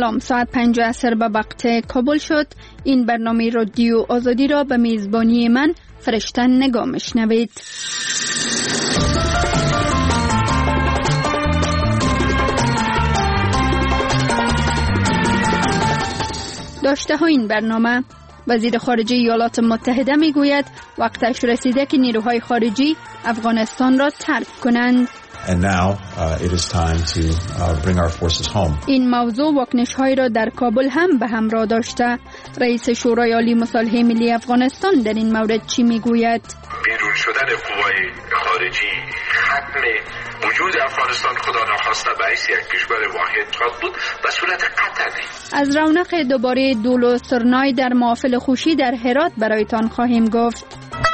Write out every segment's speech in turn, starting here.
سلام، ساعت 5 عصر به وقت کابل شد. این برنامه رادیو آزادی را به میزبانی من فرشته نگاه میشنوید. داشته ها این برنامه: وزیر خارجه ایالات متحده میگوید وقتش رسیده که نیروهای خارجی افغانستان را ترک کنند. And now it is time to bring our forces home. این موضوع واکنش‌هایی را در کابل هم به همراه داشته. رئیس شورای عالی مصالحه ملی افغانستان در این مورد چی میگوید؟ بیرون شدن قوای خارجی ختم وجود افغانستان خدا ناخواسته به حیث یک کشور واحد خواهد بود به صورت قطعی. از رونق دوباره دول و سرنای در محافل خوشی در هرات برایتان خواهیم گفت.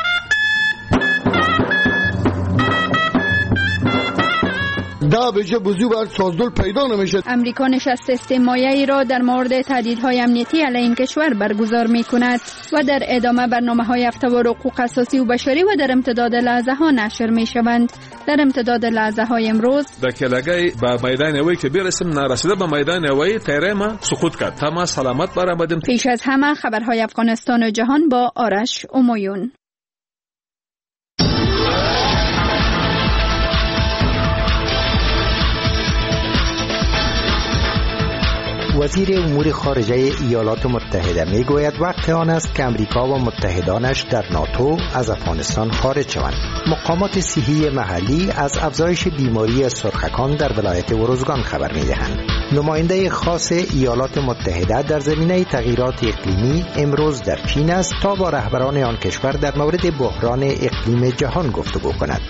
دا بشه بزرگ بر سازدول پیدا نمیشه. امریکا نشست استماعی را در مورد تهدیدهای امنیتی علیه این کشور برگزار می کند و در ادامه برنامه‌های هفته‌وار حقوق اساسی و بشری و در امتداد لحظه ها نشر می شوند. در امتداد لحظه های امروز در کلاگای با میدان هوایی که برسیم نرسیده به میدان هوایی طیاره ما سقوط کرد. تمام سلامت برآمدیم. پیش از همه خبرهای افغانستان و جهان با آرش امایون. وزیر امور خارجه ایالات متحده میگوید وقت آن است که امریکا و متحدانش در ناتو از افغانستان خارج شوند. مقامات صحی محلی از افزایش بیماری سرخکان در ولایت ارزگان خبر میدهند. نماینده خاص ایالات متحده در زمینه تغییرات اقلیمی امروز در چین است تا با رهبران آن کشور در مورد بحران اقلیم جهان گفتگو کند.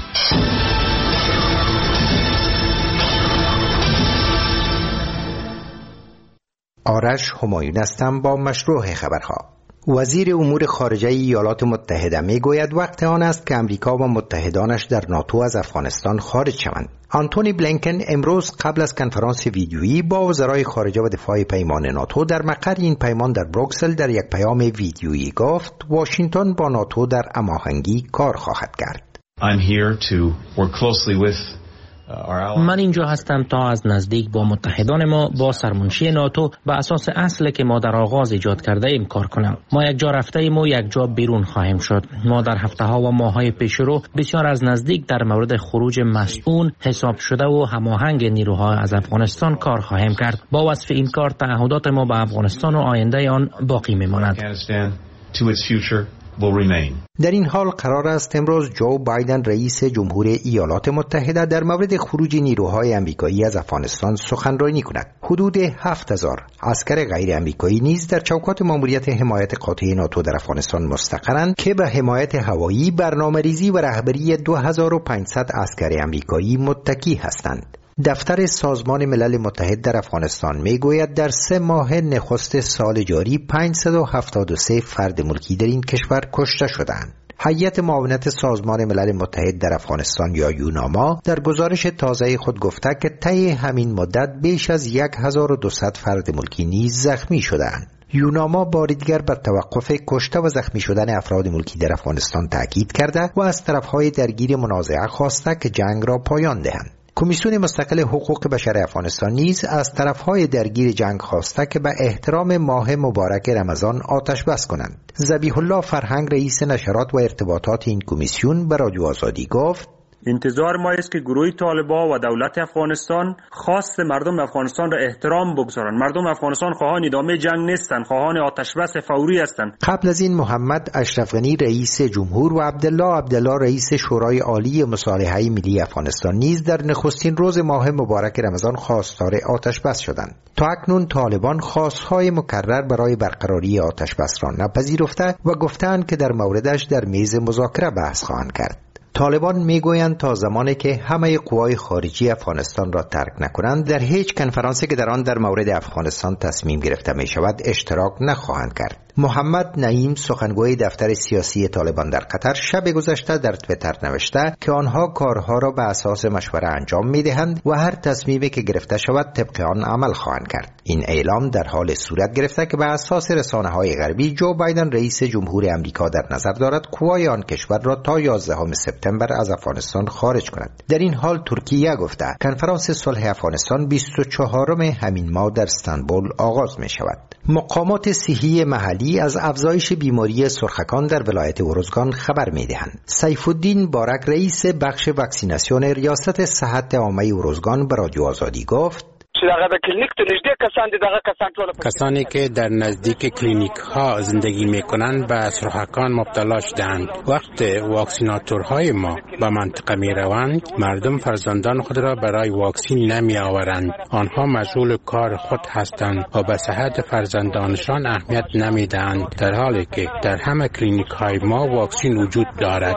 آرش همایون هستم با مشروع خبرها. وزیر امور خارجه ایالات متحده میگوید وقت آن است که امریکا و متحدانش در ناتو از افغانستان خارج شوند. آنتونی بلینکن امروز قبل از کنفرانس ویدیویی با وزرای خارجه و دفاع پیمان ناتو در مقر این پیمان در بروکسل در یک پیام ویدیویی گفت واشنگتن با ناتو در هماهنگی کار خواهد کرد. I'm here to work closely with من اینجا هستم تا از نزدیک با متحدان ما با سرمنشی ناتو به اساس اصلی که ما در آغاز ایجاد کرده ایم کار کنم. ما یک جا رفته ایم و یک جا بیرون خواهیم شد. ما در هفته ها و ماه های پیش رو بسیار از نزدیک در مورد خروج مسئول حساب شده و هماهنگ نیروها از افغانستان کار خواهیم کرد. با وصف این کار تعهدات ما به افغانستان و آینده آن باقی میماند. در این حال قرار است امروز جو بایدن رئیس جمهور ایالات متحده در مورد خروج نیروهای آمریکایی از افغانستان سخنرانی کند. حدود 7000 عسکر غیر آمریکایی نیز در چوکات ماموریت حمایت قاطع ناتو در افغانستان مستقرند که به حمایت هوایی، برنامه‌ریزی و رهبری 2500 عسکر آمریکایی متکی هستند. دفتر سازمان ملل متحد در افغانستان میگوید در 3 ماه نخست سال جاری 573 فرد ملکی در این کشور کشته شدند. هیئت معاونت سازمان ملل متحد در افغانستان یا یوناما در گزارش تازه خود گفته که طی همین مدت بیش از 1200 فرد ملکی نیز زخمی شدند. یوناما بار دیگر بر توقف کشته و زخمی شدن افراد ملکی در افغانستان تاکید کرده و از طرفهای درگیر منازعه خواسته که جنگ را پایان دهند. کمیسیون مستقل حقوق بشر افغانستان نیز از طرفهای درگیر جنگ خواسته که به احترام ماه مبارک رمضان آتش بس کنند. ذبیح الله فرهنگ رئیس نشرات و ارتباطات این کمیسیون به رادیو آزادی گفت انتظار ما است که گروه طالبان و دولت افغانستان خواست مردم افغانستان را احترام بگذارند. مردم افغانستان خواهان ادامه جنگ نیستند، خواهان آتش بس فوری هستند. قبل از این محمد اشرف غنی رئیس جمهور و عبدالله رئیس شورای عالی مصالحه ملی افغانستان نیز در نخستین روز ماه مبارک رمضان خواستار آتش بس شدند. تا اکنون طالبان خواستهای مکرر برای برقراری آتش بس را نپذیرفته و گفتند که در موردش در میز مذاکره بحث خواهند کرد. طالبان میگویند تا زمانی که همه قوای خارجی افغانستان را ترک نکنند در هیچ کنفرانسی که در آن در مورد افغانستان تصمیم گرفته می شود اشتراک نخواهند کرد. محمد نعیم سخنگوی دفتر سیاسی طالبان در قطر شب گذشته در توییتر نوشته که آنها کارها را به اساس مشوره انجام می‌دهند و هر تصمیمی که گرفته شود طبق آن عمل خواهند کرد. این اعلام در حال صورت گرفته که به اساس رسانه‌های غربی جو بایدن رئیس جمهور آمریکا در نظر دارد قوای آن کشور را تا 11 سپتامبر از افغانستان خارج کند. در این حال ترکیه گفته کنفرانس صلح افغانستان 24 همین ماه در استانبول آغاز می شود. مقامات صحی محلی از افزایش بیماری سرخکان در ولایت ارزگان خبر می دهند. سیف الدین بارک رئیس بخش واکسیناسیون ریاست صحت عامه ارزگان به رادیو آزادی گفت کسانی که در نزدیک کلینیک ها زندگی می کنند به سرخکان مبتلا شدند. وقت واکسیناتورهای ما به منطقه می روند مردم فرزندان خود را برای واکسین نمی آورند. آنها مشغول کار خود هستند و به صحت فرزندانشان اهمیت نمی دهند، در حالی که در همه کلینیک های ما واکسین وجود دارد.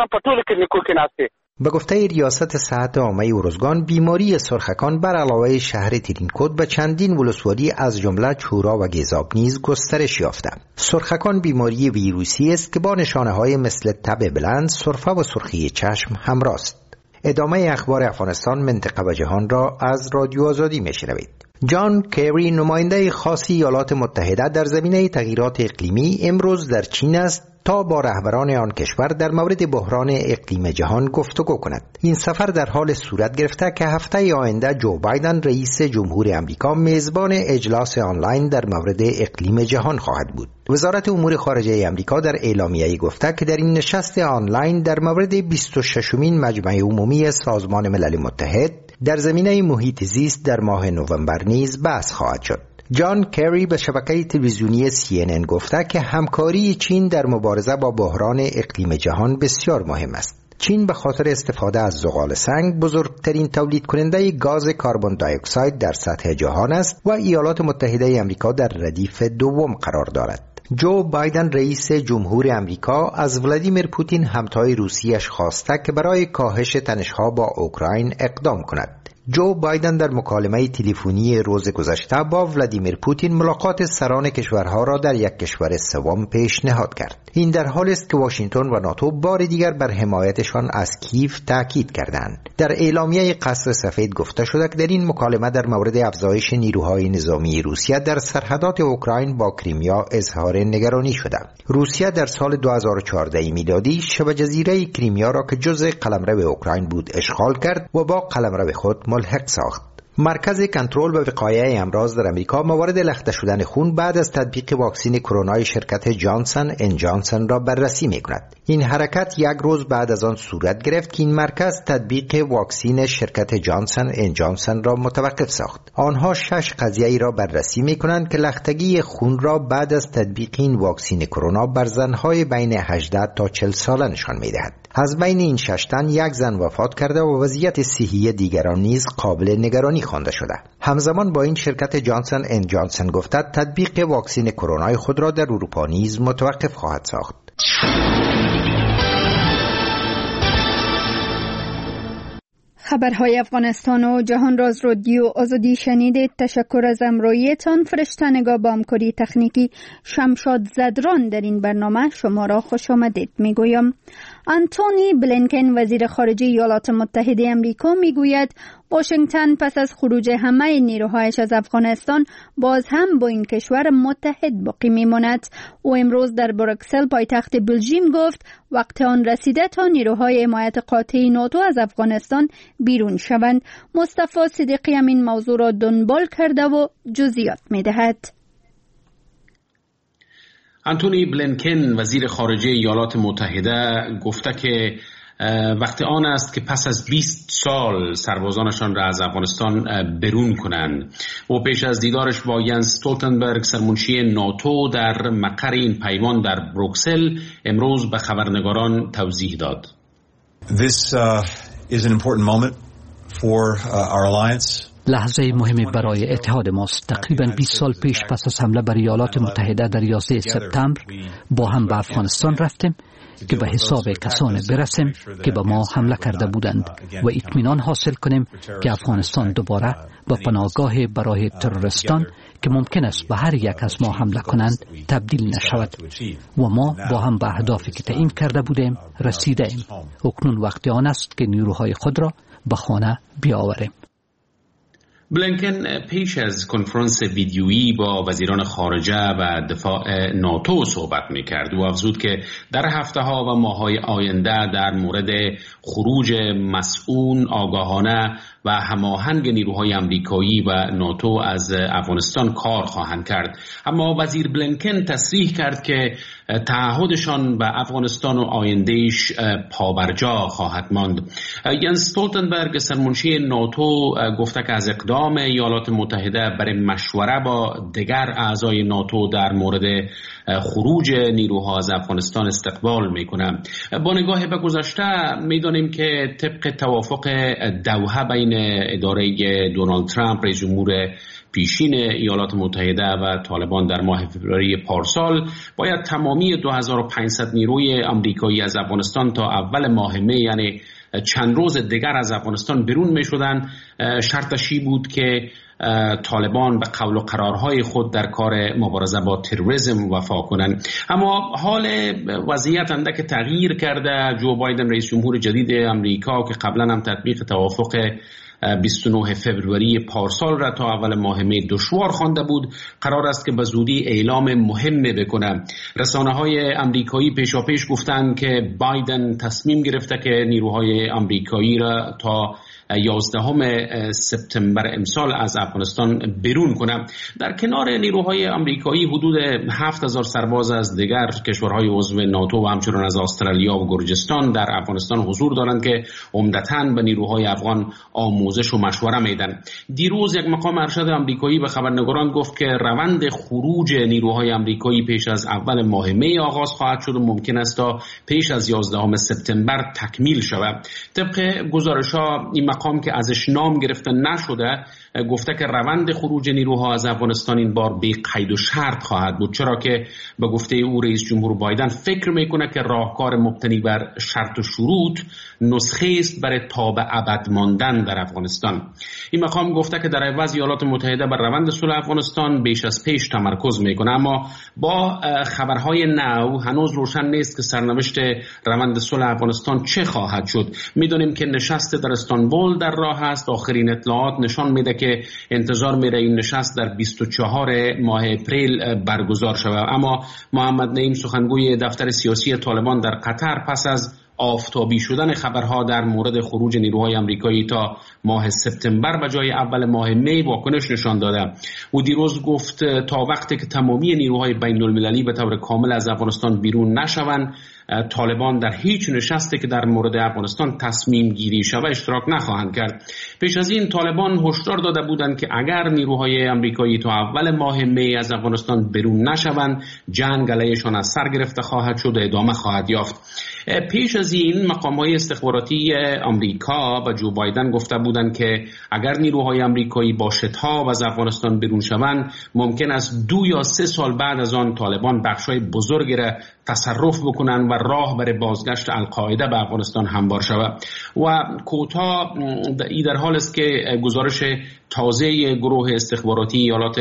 به گفته ریاست صحت عامه ارزگان بیماری سرخکان بر علاوه شهر ترینکوت به چندین ولسوالی از جمله چورا و گیزاب نیز گسترش یافته. سرخکان بیماری ویروسی است که با نشانه‌های مثل تب بلند، سرفه و سرخی چشم همراه است. ادامه اخبار افغانستان، منطقه و جهان را از رادیو آزادی میشنوید. جان کری نماینده خاص ایالات متحده در زمینه تغییرات اقلیمی امروز در چین است تا با رهبران آن کشور در مورد بحران اقلیم جهان گفتگو کند. این سفر در حال صورت گرفته که هفته آینده جو بایدن رئیس جمهور آمریکا میزبان اجلاس آنلاین در مورد اقلیم جهان خواهد بود. وزارت امور خارجه آمریکا در اعلامیه‌ای گفته که در این نشست آنلاین در مورد 26مین مجمع عمومی سازمان ملل متحد در زمینه محیط زیست در ماه نوامبر نیز بحث خواهد شد. جان کری به شبکه تلویزیونی CNN گفته که همکاری چین در مبارزه با بحران اقلیم جهان بسیار مهم است. چین به خاطر استفاده از زغال سنگ بزرگترین تولید کننده گاز کربن دی اکساید در سطح جهان است و ایالات متحده آمریکا در ردیف دوم قرار دارد. جو بایدن رئیس جمهور آمریکا از ولادیمیر پوتین همتای روسیه‌اش خواسته که برای کاهش تنش‌ها با اوکراین اقدام کند. جو بایدن در مکالمه تلفنی روز گذشته با ولادیمیر پوتین ملاقات سران کشورها را در یک کشور سوم پیشنهاد کرد. این در حالی است که واشنگتن و ناتو بار دیگر بر حمایتشان از کیف تاکید کردند. در اعلامیه قصر سفید گفته شده که در این مکالمه در مورد افزایش نیروهای نظامی روسیه در سرحدات اوکراین با کریمیا اظهار نگرانی شده. روسیه در سال 2014 میلادی شبه جزیره کریمیا را که جزء قلمرو اوکراین بود اشغال کرد و با قلمرو خود ملحق ساخت. مرکز کنترل و وقایع امراض در امریکا موارد لخته شدن خون بعد از تطبیق واکسن کرونا شرکت جانسن ان جانسن را بررسی می‌کند. این حرکت یک روز بعد از آن صورت گرفت که این مرکز تطبیق واکسن شرکت جانسن ان جانسن را متوقف ساخت. آنها 6 قضیه را بررسی می‌کنند که لختگی خون را بعد از تطبیق این واکسن کرونا بر زن‌های بین 18 تا 40 ساله نشان می‌دهد. از بین این 6 تن یک زن وفات کرده و وضعیت صحی دیگران نیز قابل نگرانی خوانده شده. همزمان با این شرکت جانسن ان جانسن گفته تطبیق واکسن کرونا خود را در اروپا نیز متوقف خواهد ساخت. خبرهای افغانستان و جهان را از رادیو آزادی شنیدید. تشکر از همراهیتان. فرشته نگاه با همکاری تکنیکی شمشاد زدران در این برنامه شما را خوش آمدید میگویم. آنتونی بلینکن وزیر خارجه ایالات متحده آمریکا میگوید واشنگتن پس از خروج همه نیروهایش از افغانستان باز هم با این کشور متحد باقی میماند. او امروز در بروکسل پایتخت بلژیم گفت وقت آن رسیده تا نیروهای حمایت قاطع ناتو از افغانستان بیرون شوند. مصطفی صدیقی هم این موضوع را دنبال کرده و جزئیات میدهد. آنتونی بلینکن وزیر خارجه ایالات متحده گفته که وقت آن است که پس از 20 سال سربازانشان را از افغانستان برون کنند. و پیش از دیدارش با ینس استولتنبرگ سرمنشی ناتو در مقر این پیمان در بروکسل امروز به خبرنگاران توضیح داد. This is an important moment for our alliance. لحظه مهمی برای اتحاد ماست. تقریبا 20 سال پیش پس از حمله بر ایالات متحده در 11 سپتامبر با هم به افغانستان رفتیم که به حساب کسانی برسیم که به ما حمله کرده بودند و اطمینان حاصل کنیم که افغانستان دوباره به پناهگاه برای تروریستان که ممکن است به هر یک از ما حمله کنند تبدیل نشود و ما با هم به اهدافی که تعیین کرده بودیم رسیده ایم. اکنون وقت آن است که نیروهای خود را به خانه بیاوریم. بلینکن پیش از کنفرانس ویدیویی با وزیران خارجه و دفاع ناتو صحبت می‌کرد و افزود که در هفته‌ها و ماه‌های آینده در مورد خروج مسئول، آگاهانه و هماهنگ نیروهای آمریکایی و ناتو از افغانستان کار خواهند کرد. اما وزیر بلینکن تصریح کرد که تعهدشان به افغانستان و آیندهش پابرجا خواهد ماند. ینس استولتنبرگ سرمنشی ناتو گفته که از اقدام ایالات متحده برای مشوره با دیگر اعضای ناتو در مورد خروج نیروها از افغانستان استقبال میکنه. با نگاه به گذشته میدانیم که طبق توافق دوحه بین اداره دونالد ترامپ رئیس جمهور پیشین ایالات متحده و طالبان در ماه فوریه پارسال باید تمامی 2500 نیروی آمریکایی از افغانستان تا اول ماه می، یعنی چند روز دیگر، از افغانستان بیرون می شدن. شرطشی بود که طالبان به قول و قرارهای خود در کار مبارزه با تروریسم وفا کنند. اما حال وضعیت اندک تغییر کرده. جو بایدن رئیس جمهور جدید امریکا که قبلا هم تطبیق توافق 29 فوریه پارسال را تا اول ماه می دشوار خوانده بود، قرار است که به زودی اعلام مهم بکنه. رسانه‌های آمریکایی پیشاپیش گفتند که بایدن تصمیم گرفته که نیروهای آمریکایی را تا 11 سپتامبر امسال از افغانستان بیرون کنه. در کنار نیروهای آمریکایی حدود 7000 سرباز از دیگر کشورهای عضو ناتو و همچنین از استرالیا و گرجستان در افغانستان حضور دارند که عمدتاً به نیروهای افغان آموزش و مشوره میدن. دیروز یک مقام ارشد آمریکایی به خبرنگاران گفت که روند خروج نیروهای آمریکایی پیش از اول ماه می آغاز خواهد شد و ممکن است تا پیش از 11 سپتامبر تکمیل شود. طبق گزارش‌ها این مقام که ازش نام گرفته نشده گفته که روند خروج نیروها از افغانستان این بار بی قید و شرط خواهد بود، چرا که به گفته او رئیس جمهور بایدن فکر میکنه که راهکار مبتنی بر شرط و شروط نسخه است برای تا به ابد ماندن در افغانستان. این مقام گفته که در عوض ایالات متحده بر روند صلح افغانستان بیش از پیش تمرکز میکنه. اما با خبرهای نو هنوز روشن نیست که سرنوشت روند صلح افغانستان چه خواهد شد. میدونیم که نشست در استانبول در راه است. آخرین اطلاعات نشان میده که انتظار میره این نشست در 24 ماه اپریل برگزار شود. اما محمد نعیم سخنگوی دفتر سیاسی طالبان در قطر پس از آفتابی شدن خبرها در مورد خروج نیروهای آمریکایی تا ماه سپتامبر به جای اول ماه می واکنش نشان داده. او دیروز گفت تا وقتی که تمامی نیروهای بین المللی به طور کامل از افغانستان بیرون نشوند، طالبان در هیچ نشستی که در مورد افغانستان تصمیم گیری شود اشتراک نخواهند کرد. پیش از این طالبان هشدار داده بودند که اگر نیروهای آمریکایی تا اول ماه می از افغانستان بیرون نشوند، جنگ علیهشان از سر گرفته خواهد شد و ادامه خواهد یافت. پیش از این مقامات استخباراتی آمریکا و جو بایدن گفته بودند که اگر نیروهای آمریکایی با شتاب از افغانستان بیرون شوند، ممکن است 2 یا 3 سال بعد از آن طالبان بخشای بزرگی را تصرف بکنند و راه برای بازگشت القاعده به افغانستان هموار شود. و کوتاه این در حال است که گزارش تازه گروه استخباراتی ایالات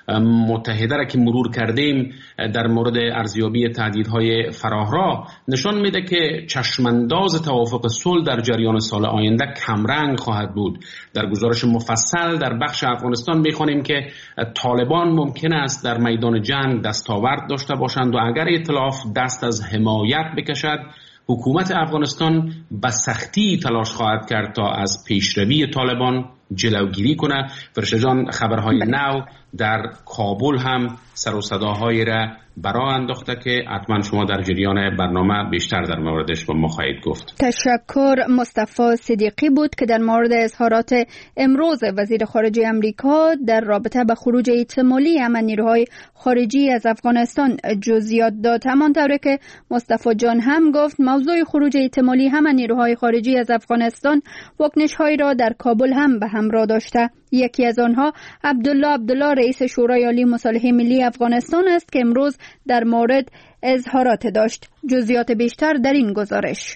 متحده را که مرور کردیم در مورد ارزیابی تهدیدهای فراهراه نشان میده که چشمانداز توافق صلح در جریان سال آینده کمرنگ خواهد بود. در گزارش مفصل در بخش افغانستان میخوانیم که طالبان ممکن است در میدان جنگ دستاورد داشته باشند و اگر ائتلاف دست از حمایت بکشد، حکومت افغانستان به سختی تلاش خواهد کرد تا از پیشروی طالبان جلوگیری کنه. فرشجان خبرهای نو در کابل هم سر و صداهایی را برای انداخته که حتما شما در جریان برنامه بیشتر در موردش با ما خواهید گفت. تشکر. مصطفی صدیقی بود که در مورد اظهارات امروز وزیر خارجه امریکا در رابطه با خروج احتمالی نیروهای خارجی از افغانستان جزئیات داد. همانطور که مصطفی جان هم گفت، موضوع خروج احتمالی نیروهای خارجی از افغانستان واکنش‌هایی را در کابل هم به همراه داشته. یکی از آنها عبدالله رئیس شورای عالی مصالحه ملی افغانستان است که امروز در مورد اظهارات داشت. جزئیات بیشتر در این گزارش.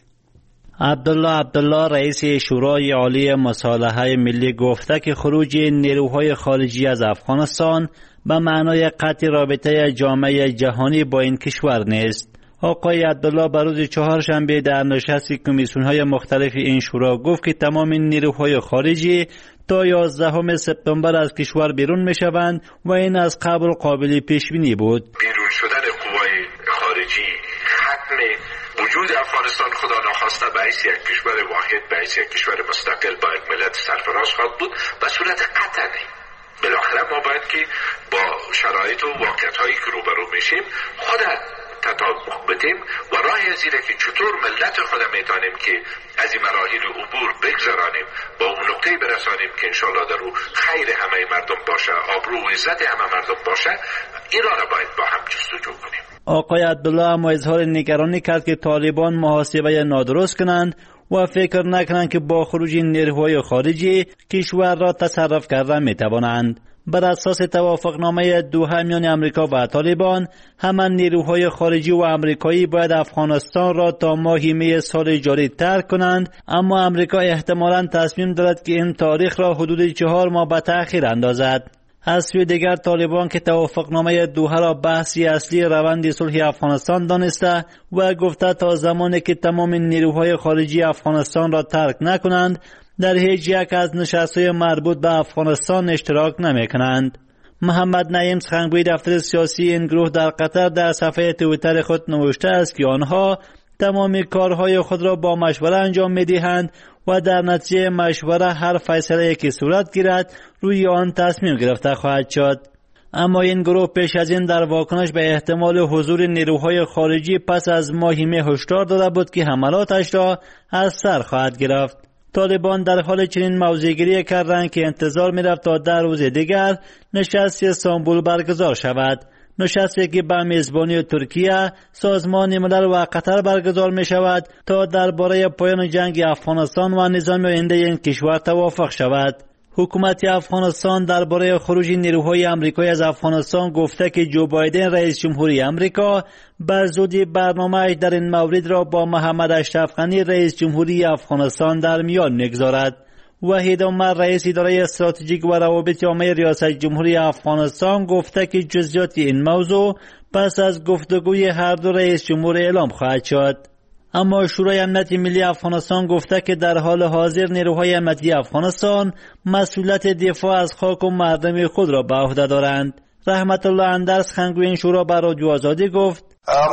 عبدالله رئیس شورای عالی مصالحه ملی گفته که خروج نیروهای خارجی از افغانستان به معنای قطع رابطه جامعه جهانی با این کشور نیست. آقای عبدالله بر روز چهارشنبه در نشست کمیسیون‌های مختلف این شورا گفت که تمام نیروهای خارجی تا 11 سپتامبر از کشور بیرون می‌شوند و این از قبل قابل پیش بینی بود. بیرون شدن قوای خارجی ختم وجود افغانستان خدا ناخواسته به حیث یک کشور واحد، به حیث یک کشور مستقل با یک ملت سرفراز خواهد بود به صورت قطعی. بالاخره ما باید که با شرایط و واقعیت‌هایی که روبرو میشیم خود تطابق بدیم و راه زیره که چطور ملت خود میتونیم که از این مراحل عبور بگذرانیم با اون نقطه برسانیم که انشالله در او خیر همه مردم باشه، آبرو و عزت همه مردم باشه، این را باید با هم جستجو کنیم. آقای عبدالله اما اظهار نگرانی کرد که طالبان محاسبه نادرست کنند و فکر نکنند که با خروج نیروهای خارجی کشور را تصرف کرده میتوانند. بر اساس توافقنامه دوحه میان امریکا و طالبان، همان نیروهای خارجی و امریکایی باید افغانستان را تا ماه می سال جاری ترک کنند، اما امریکا احتمالاً تصمیم دارد که این تاریخ را حدود 4 ماه به تأخیر اندازد. از سوی دیگر طالبان که توافقنامه دوحه را بحثی اصلی روند صلح افغانستان دانسته و گفته تا زمانی که تمام نیروهای خارجی افغانستان را ترک نکنند در هیچ یک از نشست‌های مربوط به افغانستان اشتراک نمی‌کنند. محمد نعیم سخنگوی دفتر سیاسی این گروه در قطر در صفحه توییتر خود نوشته است که آنها تمام کارهای خود را با مشوره انجام می‌دهند و در نتیجه مشوره هر فیصله که صورت گیرد روی آن تصمیم گرفته خواهد شد. اما این گروه پیش از این در واکنش به احتمال حضور نیروهای خارجی پس از ماه می هشدار داده بود که حملاتش را از سر خواهد گرفت. طالبان در حال چنین موضع‌گیری کردند که انتظار می‌رفت تا در روز دیگر نشست استانبول برگزار شود. نشستی که به میزبانی ترکیه، سازمان ملل و قطر برگزار می شود تا درباره پایان جنگ افغانستان و نظام آینده این کشور توافق شود. حکومت افغانستان درباره خروج نیروهای آمریکایی از افغانستان گفته که جو بایدن رئیس جمهوری آمریکا به زودی برنامه‌اش در این مورد را با محمد اشرف غنی رئیس جمهوری افغانستان در میان می‌گذارد. وحید عمر رئیس اداره استراتژیک و روابط عامه ریاست جمهوری افغانستان گفته که جزئیات این موضوع پس از گفتگوی هر دو رئیس جمهور اعلام خواهد شد. اما شورای امنیت ملی افغانستان گفته که در حال حاضر نیروهای امنیتی افغانستان مسئولیت دفاع از خاک و مردم خود را به عهده دارند. رحمت الله اندرس سخنگوی این شورا به رادیو آزادی گفت: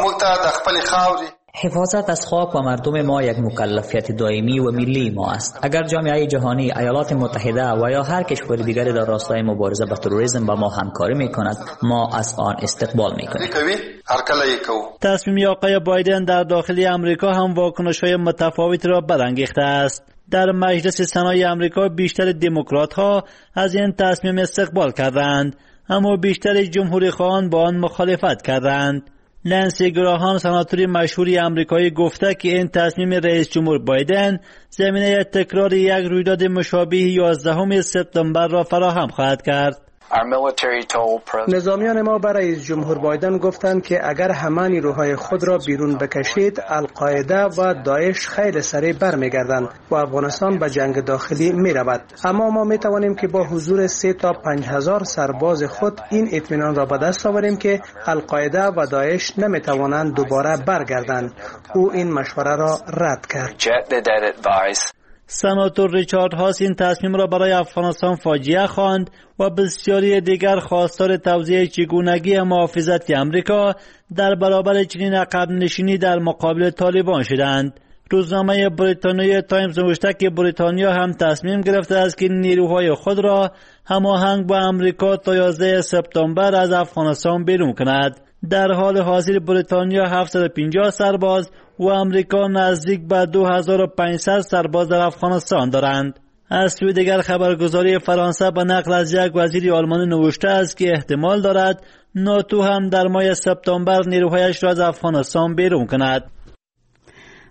حفاظت از خاک و مردم ما یک مکلفیت دائمی و ملی ما است. اگر جامعه جهانی، ایالات متحده و یا هر کشور دیگری در راستای مبارزه با تروریسم با ما همکاری میکند، ما از آن استقبال میکنیم. تصمیم آقای بایدن در داخل امریکا هم واکنش‌های متفاوتی را برانگیخته است. در مجلس سنای امریکا بیشتر دموکرات‌ها از این تصمیم استقبال کردند، اما بیشتر جمهوری خواهان با آن مخالفت کردند. لنسی گراهام سناتوری مشهوری آمریکایی گفته که این تصمیم رئیس جمهور بایدن زمینه تکرار یک رویداد مشابه 11 سپتامبر را فراهم خواهد کرد. نظامیان ما برای رئیس جمهور بایدن گفتند که اگر همه نیروهای خود را بیرون بکشید، القاعده و داعش خیلی سریع برمیگردند و افغانستان به جنگ داخلی می رود. اما ما می توانیم که با حضور 3 تا 5000 سرباز خود این اطمینان را به دست آوریم که القاعده و داعش نمی توانند دوباره برگردند. او این مشوره را رد کرد. سناتور ریچارد هاس این تصمیم را برای افغانستان فاجعه خواند و بسیاری دیگر خواستار توزیع چگونگی محافظت امریکا در برابر چنین عقب نشینی در مقابل طالبان شدند. روزنامه بریتانیای تایمز نوشته که بریتانیا هم تصمیم گرفته است که نیروهای خود را هماهنگ با امریکا تا 11 سپتامبر از افغانستان بیرون کند. در حال حاضر بریتانیا 750 سرباز و امریکا نزدیک به 2500 سرباز در افغانستان دارند. از سوی دیگر خبرگزاری فرانسه به نقل از یک وزیر آلمانی نوشته است که احتمال دارد ناتو هم در ماه سپتامبر نیروهایش را از افغانستان بیرون کند.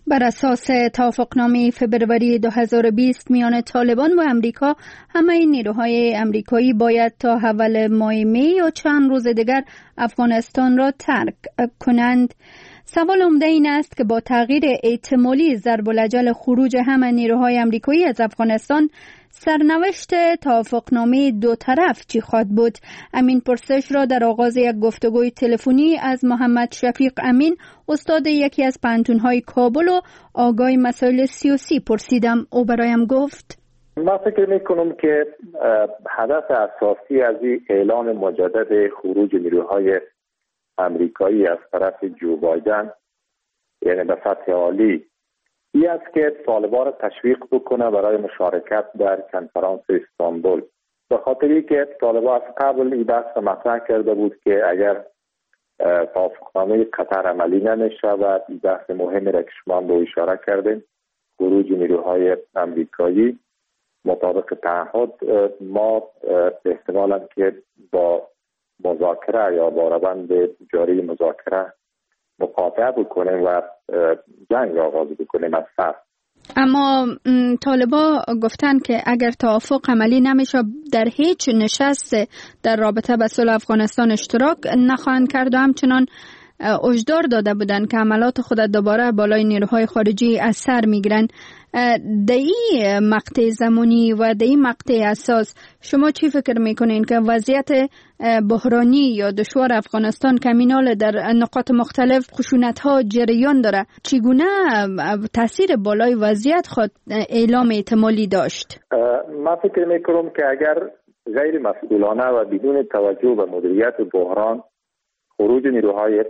بر اساس توافقنامه فبروری 2020 میان طالبان و امریکا، همه نیروهای امریکایی باید تا اول ماه می یا چند روز دیگر افغانستان را ترک کنند. سوال عمده این است که با تغییر احتمالی ضرب الاجل خروج همه نیروهای امریکایی از افغانستان، سرنوشت توافقنامه دو طرف چی خواهد بود؟ امین پرسش را در آغاز یک گفتگوی تلفنی از محمد شفیق امین، استاد یکی از پانتون‌های کابل و آگاه مسائل سیاسی پرسیدم. او برایم گفت: من فکر میکنم که هدف اساسی از این اعلان مجدد خروج نیروهای امریکایی از طرف جو بایدن، یعنی به سطح عالی، این است که طالبان را تشویق بکنه برای مشارکت در کنفرانس استانبول. به خاطری که طالبان از قبل این بحث مطرح کرده بود که اگر توافقنامه قطر عملی نمی‌شود، این بحث مهمی را که شما به اشاره کردیم، خروج نیروهای امریکایی مطابق تعهد، ما احتمالاً که با مذاکره یا با روند جاری مذاکره مقاطعه بکنیم و جنگ آغاز بکنیم از سر. اما طالبا گفتن که اگر توافق عملی نمیشه در هیچ نشست در رابطه به صلح افغانستان اشتراک نخواهند کرد و همچنان هشدار داده بودند که عملات خود دوباره بالای نیروهای خارجی از سر میگیرن. در این مقطع زمانی و در این مقطع اساس شما چی فکر میکنین که وضعیت بحرانی یا دشوار افغانستان که مینال در نقاط مختلف خشونت ها جریان داره، چگونه تاثیر بالای وضعیت خود اعلام احتمالی داشت؟ من فکر میکنم که اگر غیر مسئولانه و بدون توجه به مدیریت بحران خروج نیروهای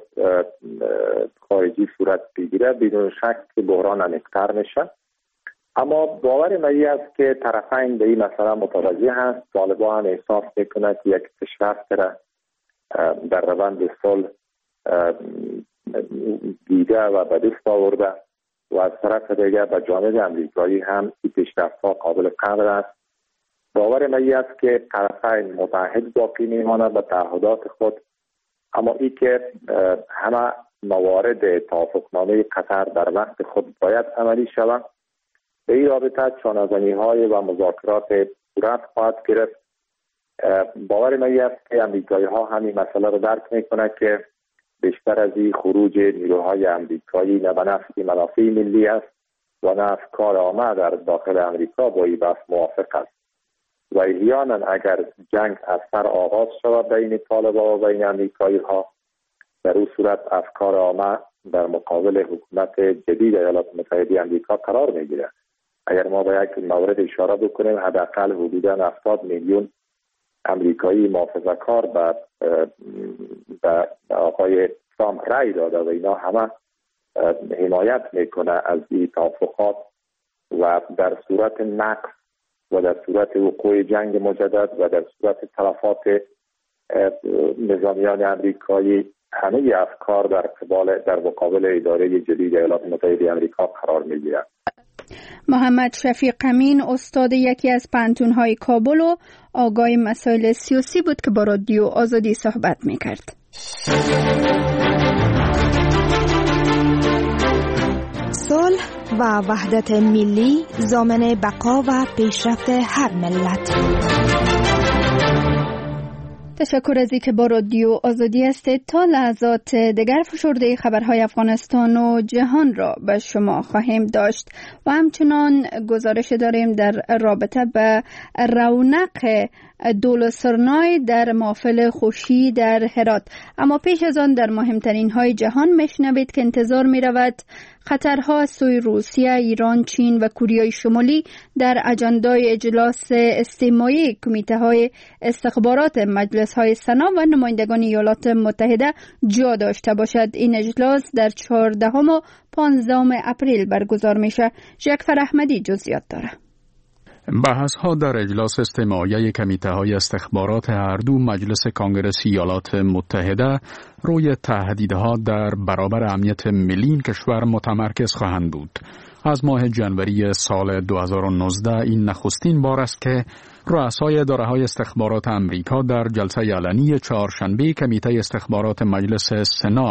خارجی صورت بگیره، بدون شک که بحران عمیق‌تر میشه. اما باور من است که طرفین به این مسئله متوجه هست. طالبان هم احساس میکنه که یک پیشرفت را در روند صلح دیده و به دست آورده و از طرف دیگر به جانب امریکایی هم این پیشرفت‌ها قابل قدر است. باور من است که طرفین متحد باقی میماند به تعهدات خود، اما ای که همه موارد توافقنامه قطر در وقت خود باید عملی شود. به این رابطه چانه‌زنی‌های و مذاکرات صورت خواهد گرفت. باور من است که امریکایی‌ها همین مسئله را درک می‌کنند که بیشتر از این خروج نیروهای امریکایی نه به نفع منافع ملی است و نه افکار عامه در داخل امریکا با این بحث موافق است. و احیانا اگر جنگ از سر آغاز شود بین طالبان و بین امریکایی‌ها، در اون صورت افکار عامه در مقابل حکومت جدید ایالات متحده امریکا قرار میگیرد. اگر ما به یک مورد اشاره بکنیم، حداقل حدوداً 70 میلیون امریکایی محافظه‌کار به آقای ترامپ رای داده و اینا همه حمایت میکنه از این توافقات و در صورت نقص و در صورت وقوع جنگ مجدد و در صورت تلفات نظامیان امریکایی، همه افکار در مقابل اداره جدید ایالات متحده امریکا قرار میگیرند. محمد شفیق امین، استاد یکی از پانتون‌های کابل و آگاه مسائل سیاسی بود که با رادیو آزادی صحبت میکرد. صلح و وحدت ملی ضامن بقا و پیشرفت هر ملت. تشکر از اینکه با رادیو آزادی هستید. تا لحظات دیگر فشرده خبرهای افغانستان و جهان را به شما خواهیم داشت و همچنان گزارش داریم در رابطه به رونق دولسرنای در محفل خوشی در هرات. اما پیش از آن در مهمترین های جهان میشنوید که انتظار می رود خطرها سوی روسیه، ایران، چین و کوریای شمالی در اجندای اجلاس استماعی کمیته های استخبارات مجلس های سنا و نمایندگان ایالات متحده جا داشته باشد. این اجلاس در 14 و 15 اپریل برگزار میشه. جعفر احمدی جزئیات داره. بحث‌ها در اجلاس استماعی کمیته‌های استخبارات هر دو مجلس کانگرس ایالات متحده روی تهدیدها در برابر امنیت ملی کشور متمرکز خواهند بود. از ماه جنوری سال 2019 این نخستین بار است که رؤسای اداره‌های استخبارات آمریکا در جلسه علنی چهارشنبه کمیته استخبارات مجلس سنا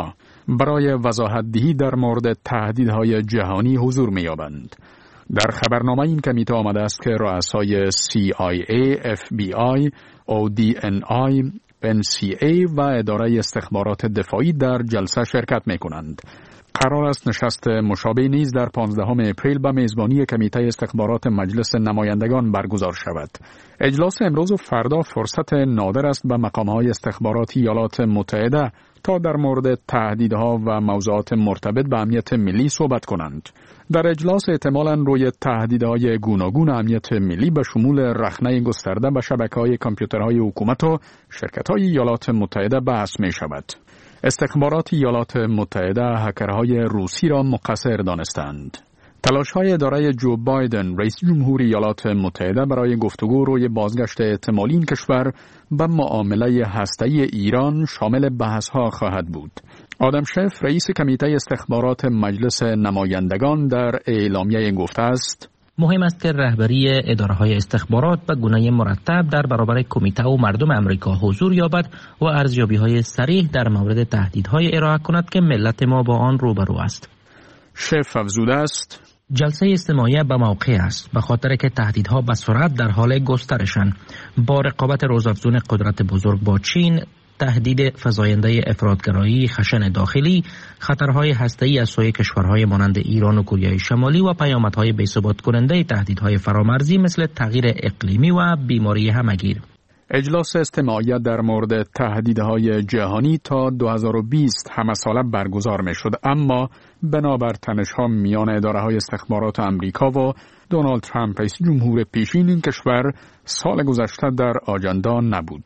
برای وضاحت‌دهی در مورد تهدیدهای جهانی حضور می‌یابند. در خبرنامه این کمیته آمده است که رؤسای CIA، FBI، ODNI، NCA و اداره استخبارات دفاعی در جلسه شرکت می‌کنند. قرار است نشست مشابه نیز در 15 اپریل به میزبانی کمیته استخبارات مجلس نمایندگان برگزار شود. اجلاس امروز و فردا فرصت نادر است به مقام‌های استخباراتی ایالات متحده تا در مورد تهدیدها و موضوعات مرتبط به امنیت ملی صحبت کنند. در اجلاس احتمالاً روی تهدیدهای گوناگون امنیت ملی به شمول رخنه گسترده به شبکه‌های کامپیوترهای حکومت و شرکت‌های ایالات متحده بحث می‌شود. استخبارات ایالات متحده هکرهای روسی را مقصر دانستند. تلاش‌های اداره جو بایدن رئیس جمهور ایالات متحده برای گفتگو روی بازگشت احتمالی این کشور به معامله هسته‌ای ایران شامل بحث‌ها خواهد بود. آدم شف رئیس کمیته استخبارات مجلس نمایندگان در اعلامیه گفته است: مهم است که رهبری اداره‌های استخبارات به گونه مرتب در برابر کمیته و مردم امریکا حضور یابد و ارزیابی‌های صریح در مورد تهدیدهای ارائه کند که ملت ما با آن روبرو است. شف افزوده است: جلسه استماعی به موقع است به خاطر که تهدیدها به سرعت در حال گسترشند. با رقابت روزافزون قدرت بزرگ با چین، تهدید فزاینده افراطگرایی، خشن داخلی، خطرهای هسته‌ای از سوی کشورهای مانند ایران و کره شمالی و پیامدهای بی‌ثبات کننده تهدیدهای فرامرزی مثل تغییر اقلیمی و بیماری همگیر. اجلاس استماعی در مورد تهدیدهای جهانی تا 2020 همه‌ساله برگزار می‌شد، اما بنابر تنش‌ها میان اداره‌های استخبارات آمریکا و دونالد ترامپ رئیس جمهور پیشین این کشور سال گذشته در آجندا نبود.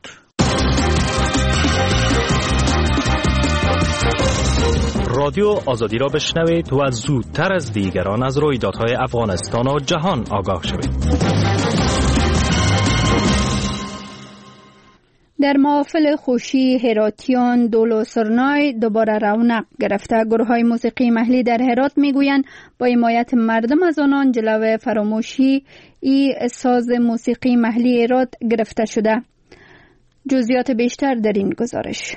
رادیو آزادی را بشنوید و زودتر از دیگران از رویدادهای افغانستان و جهان آگاه شوید. در محافل خوشی هراتیان دول و سرنای دوباره رونق گرفته. گروه‌های موسیقی محلی در هرات میگویند با حمایت مردم از آنان جلوه فراموشی ای ساز موسیقی محلی هرات گرفته شده. جزئیات بیشتر در این گزارش.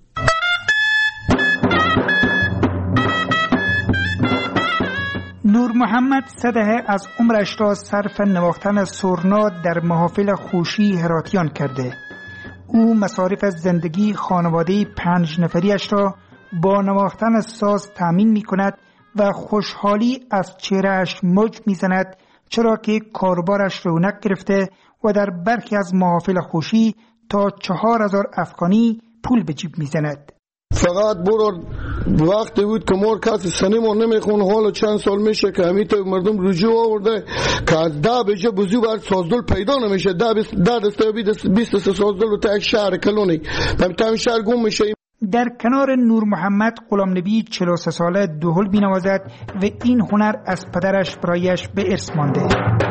نور محمد 3 دهه از عمرش را صرف نواختن سرنا در محافل خوشی هراتیان کرده. او مصارف زندگی خانواده 5 نفریش را با نواختن ساز تامین می کند و خوشحالی از چهرهش موج می زند، چرا که کاروبارش رونق گرفته و در برخی از محافل خوشی تا 4000 افغانی پول به جیب می زند. فقط برو وقتی بود که مور کسی سنیمون نمیخون، حالا چند سال میشه که همیت مردم رجوع آورده که از 10 بجه بزیو برد سازدل پیدا نمیشه. 10 دسته 23 سازدل رو تا یک شهر کلونی تا شهر گم میشه. در کنار نور محمد غلام نبی 43 ساله دهل بینوازد و این هنر از پدرش برایش به ارث مانده.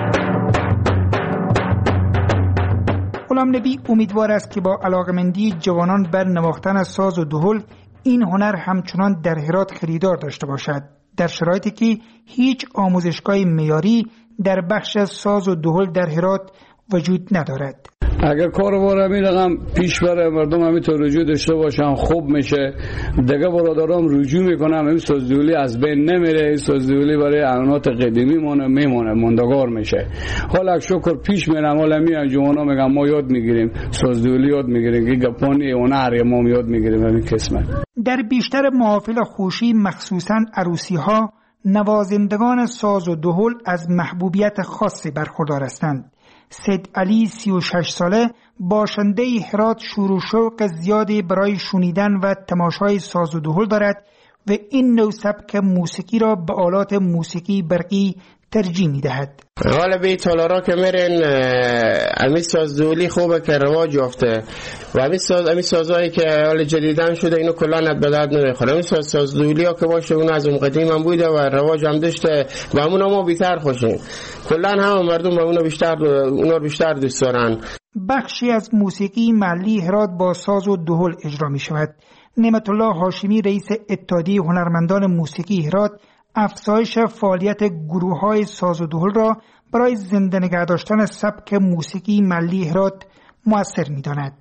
غلام نبی امیدوار است که با علاقمندی جوانان بر نواختن ساز و دهل این هنر همچنان در هرات خریدار داشته باشد، در شرایطی که هیچ آموزشگاه معیاری در بخش ساز و دهل در هرات وجود ندارد. اگر کاروبار همین رقم پیش بره، مردم همینطور رجوع داشته باشن، خوب میشه. دیگه برادرام رجوع میکنم، این سازدهلی از بین نمیره. این سازدهلی برای عنعنات قدیمی میمونه، ماندگار میشه. حالا شکر پیش میرم، حالا میان جوانا میگم ما یاد میگیریم، سازدهلی یاد میگیریم، که گپانی هنر ما یاد میگیریم همین قسمت. در بیشتر محافل خوشی مخصوصاً عروسی ها نوازندگان ساز و دهل از محبوبیت خاصی برخوردار هستند. سید علی 36 ساله باشنده هرات شور و شوق زیادی برای شنیدن و تماشای ساز و دهل دارد و این نوع سبک موسیقی را به آلات موسیقی برقی ترجیح می‌دهد. غالبی تالارا که میرن امی سازدهلی خوبه که رواج یافته و امی سازهایی که حال جدیدن شده اینو کلا به درد نمیخوره. امی سازدهلی ها که باشه اون از اون قدیم هم بوده و رواج هم داشته و همون ما بیشتر خوشیم. کلا هم مردم به اونا بیشتر دوست دارن. بخشی از موسیقی محلی هرات با ساز و دهل اجرا می شود. نعمت الله هاشمی رئیس اتحادیه هنرمندان موسیقی هرات افزایش فعالیت گروه‌های ساز و دهل را برای زنده نگه داشتن سبک موسیقی محلی هرات مؤثر می‌داند.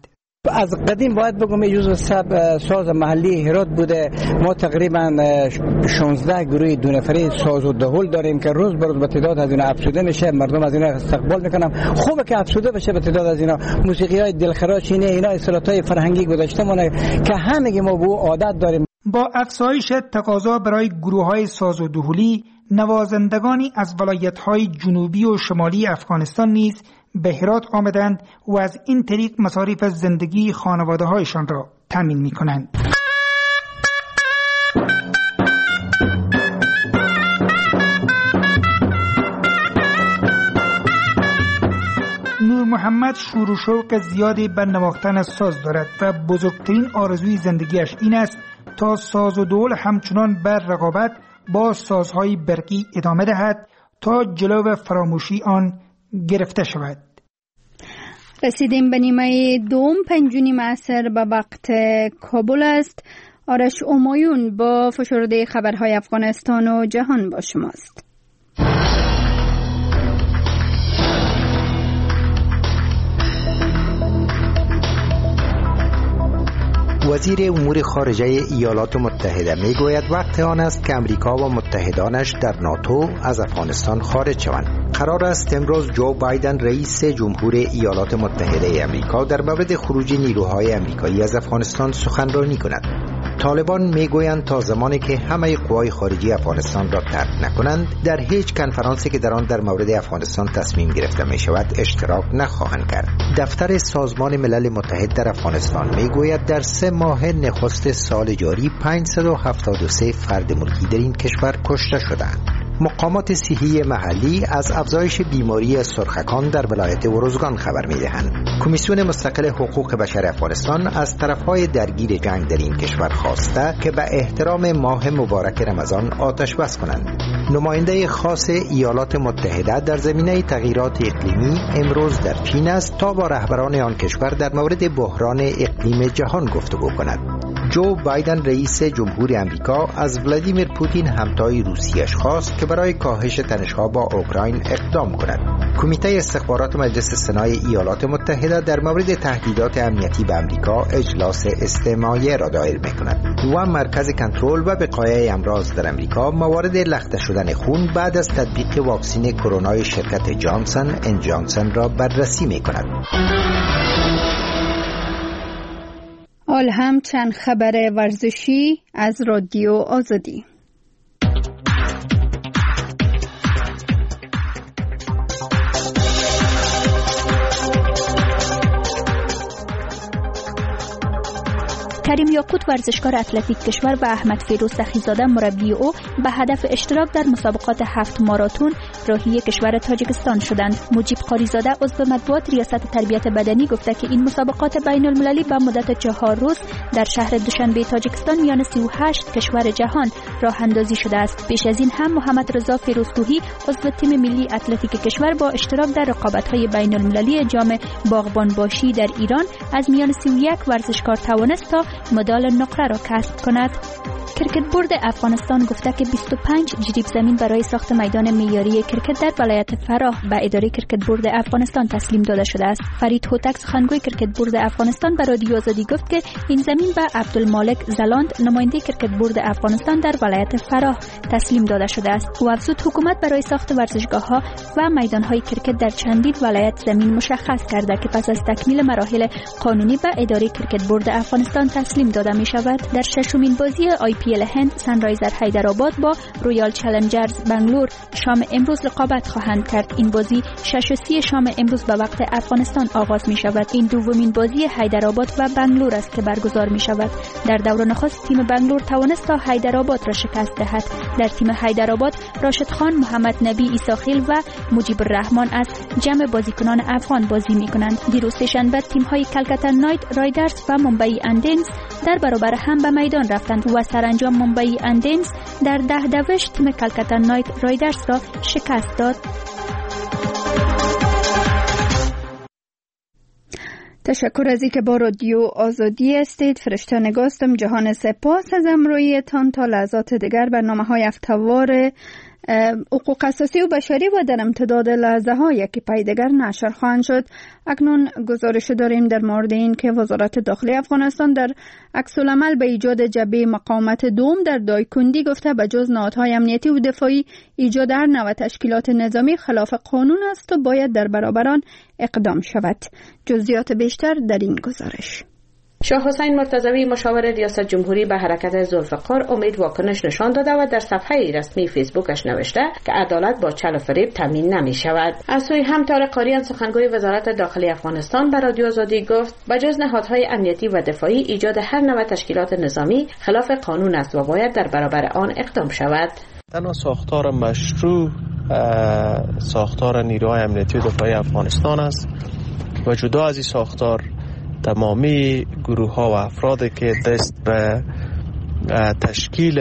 از قدیم باید بگم یه جزو ساز محلی هرات بوده. ما تقریبا 16 گروه دو نفری ساز و دهل داریم که روز به روز به تعداد از اینا افزوده میشه، مردم از اینا استقبال میکنن. خوبه که افزوده بشه به تعداد از اینا. موسیقی های دلخراش اینه، اینا اصالتای فرهنگی گذشته مونه که همگی ما به عادت داریم. با افزایش تقاضا برای گروه‌های ساز و دهلی، نوازندگانی از ولایت‌های جنوبی و شمالی افغانستان نیز به هرات آمدند و از این طریق مصارف زندگی خانواده‌هایشان را تامین می‌کنند. نور محمد شور و شوق زیادی به نواختن ساز دارد و بزرگترین آرزوی زندگیش این است تا ساز و دهل همچنان بر رقابت با سازهای برقی ادامه دهد تا جلو فراموشی آن گرفته شود. رسیدیم به نیمه دوم. 5:30 عصر به وقت کابل است. آرش امایون با فشرده خبرهای افغانستان و جهان با شماست. وزیر امور خارجه ایالات متحده میگوید وقت آن است که امریکا و متحدانش در ناتو از افغانستان خارج شوند. قرار است امروز جو بایدن رئیس جمهور ایالات متحده امریکا در مورد خروج نیروهای امریکایی از افغانستان سخنرانی کند. طالبان میگویند تا زمانی که همه قوای خارجی افغانستان را ترک نکنند در هیچ کنفرانسی که در آن در مورد افغانستان تصمیم گرفته می شود اشتراک نخواهند کرد. دفتر سازمان ملل متحد در افغانستان میگوید در 3 ماه نخست سال جاری 573 فرد ملکی در این کشور کشته شدند. مقامات صحی محلی از افزایش بیماری سرخکان در ولایت ارزگان خبر می‌دهند. کمیسیون مستقل حقوق بشر افغانستان از طرفهای درگیر جنگ در این کشور خواسته که به احترام ماه مبارک رمضان آتش بس کنند. نماینده خاص ایالات متحده در زمینه تغییرات اقلیمی امروز در چین است تا با رهبران آن کشور در مورد بحران اقلیم جهان گفتگو کند. جو بایدن رئیس جمهور امریکا از ولادیمیر پوتین همتای روسیه‌اش خواست که برای کاهش تنش‌ها با اوکراین اقدام کند. کمیته استخبارات مجلس سنای ایالات متحده در مورد تهدیدات امنیتی به امریکا اجلاس استماعی را دایر می‌کند و مرکز کنترل و وقایع امراض در امریکا موارد لخته شدن خون بعد از تطبیق واکسن کرونا شرکت جانسون اند جانسون را بررسی می‌کند. حال هم چند خبر ورزشی از رادیو آزادی. کریم یاقوت ورزشکار اتلتیک کشور و احمد فیروز سخیزاده مربی او به هدف اشتراک در مسابقات 7 ماراتون راهی کشور تاجیکستان شدند. مجیب قاریزاده عضو مطبوعات ریاست تربیت بدنی گفته که این مسابقات بین المللی به مدت 4 روز در شهر دوشنبه تاجیکستان میان 38 کشور جهان راه اندازی شده است. پیش از این هم محمد رضا فیروزکوهی عضو تیم ملی اتلتیک کشور با اشتراک در رقابت‌های بین المللی جام باغبان باشی در ایران از میان 31 ورزشکار توانست تا مدال نقره را کسب کند. کرکت بورد افغانستان گفته که 25 جریب زمین برای ساخت میدان معیاری کرکت در ولایت فراه به اداره کرکت بورد افغانستان تسلیم داده شده است. فرید هوتک سخنگوی کرکت بورد افغانستان به رادیو آزادی گفت که این زمین به عبدالمالک زلاند نماینده کرکت بورد افغانستان در ولایت فراه تسلیم داده شده است. او افزود حکومت برای ساخت ورزشگاه‌ها و میدان‌های کرکت در چندین ولایت زمین مشخص کرده که پس از تکمیل مراحل قانونی به اداره کرکت بورد افغانستان تسلیم داده می‌شود. در ششمین بازی IPL هند سنرایزر حیدرآباد با رویال چالنجرز بنگلور شام امروز رقابت خواهند کرد. این بازی 6:30 شام امروز به وقت افغانستان آغاز می شود. این دومین بازی حیدرآباد و بنگلور است که برگزار می شود. در دور نخست تیم بنگلور توانست تا حیدرآباد را شکست دهد. در تیم حیدرآباد راشد خان، محمد نبی ایساخیل و مجیب الرحمن از جمع بازیکنان افغان بازی می کنند. دیروز شنبه تیم های کلکتا نایت رایدرز و ممبئی اندینز در برابر هم به میدان رفتند و سرانجام ممبئی اندینز در 10 دوش تیم کلکتا نایت رایدرز را شکست داد. تشکر از اینکه با رادیو آزادی هستید. فرشته نگاستم. جهان سپاس از امرویتان. تا لحظات دیگر برنامه‌های هفته‌وار حقوق اساسی و بشری و در امتداد لحظه ها یکی پای دیگر نشر خواهند شد. اکنون گزارش داریم در مورد این که وزارت داخلی افغانستان در عکس العمل به ایجاد جبهه مقاومت دوم در دایکندی گفته به جز نهادهای امنیتی و دفاعی ایجاد هر نوع تشکیلات نظامی خلاف قانون است و باید در برابر آن اقدام شود. جزئیات بیشتر در این گزارش. شاه حسین مرتضوی مشاور ریاست جمهوری به حرکت ذوالفقار امید واکنش نشان داده و در صفحه رسمی فیسبوکش نوشته که عدالت با چل و فریب تامین نمی شود. از سوی هم طارق قاریان سخنگوی وزارت داخلی افغانستان به رادیو آزادی گفت به جز نهادهای امنیتی و دفاعی ایجاد هر نوع تشکیلات نظامی خلاف قانون است و باید در برابر آن اقدام شود. تنها ساختار مشروع ساختار نیروهای امنیتی و دفاعی افغانستان است و جدا از این ساختار تمامی گروه ها و افرادی که دست به تشکیل